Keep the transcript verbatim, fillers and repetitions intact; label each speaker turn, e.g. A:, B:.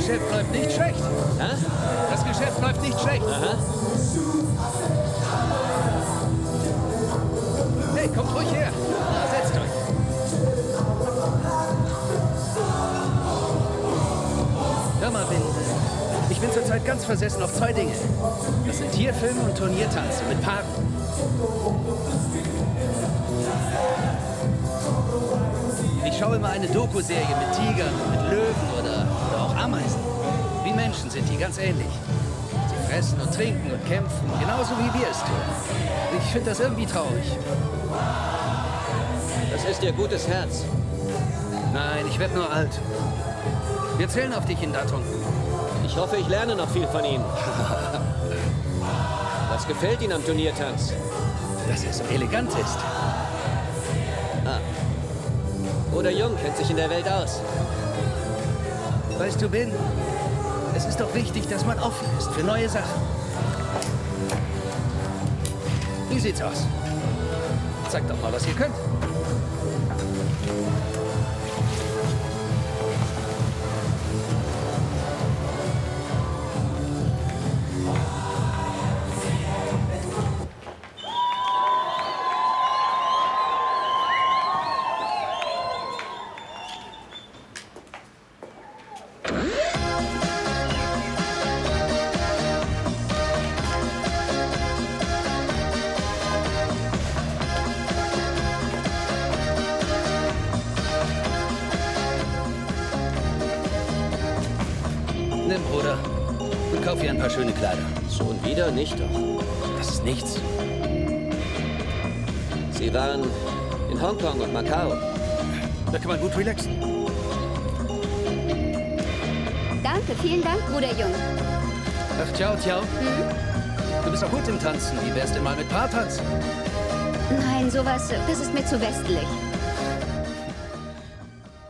A: Geschäft läuft nicht schlecht.
B: Hä?
A: Das Geschäft läuft nicht schlecht.
B: Aha.
A: Hey, kommt ruhig her. Na, setzt euch. Hör mal, Bill. Ich bin zurzeit ganz versessen auf zwei Dinge. Das sind Tierfilme und Turniertanzen mit Paaren. Ich schaue immer eine Doku-Serie mit Tigern, mit Löwen oder, oder auch Ameisen. Wie Menschen sind die ganz ähnlich. Sie fressen und trinken und kämpfen, genauso wie wir es tun. Ich finde das irgendwie traurig.
B: Das ist ihr gutes Herz.
A: Nein, ich werde nur alt. Wir zählen auf dich in Datong.
B: Ich hoffe, ich lerne noch viel von Ihnen. Was gefällt Ihnen am Turniertanz?
A: Dass er so elegant ist.
B: Ah. Oder Jung kennt sich in der Welt aus.
A: Weißt du, Ben, es ist doch wichtig, dass man offen ist für neue Sachen. Wie sieht's aus? Zeig doch mal, was ihr könnt. Nimm, Bruder. Und kauf ihr ein paar schöne Kleider.
B: Schon wieder nicht doch.
A: Das ist nichts.
B: Sie waren in Hongkong und Macau.
A: Da kann man gut relaxen.
C: Danke, vielen Dank, Bruder Jung.
A: Ach, ciao, ciao.
C: Hm?
A: Du bist auch gut im Tanzen. Wie wär's denn mal mit Paartanz?
C: Nein, sowas, das ist mir zu westlich.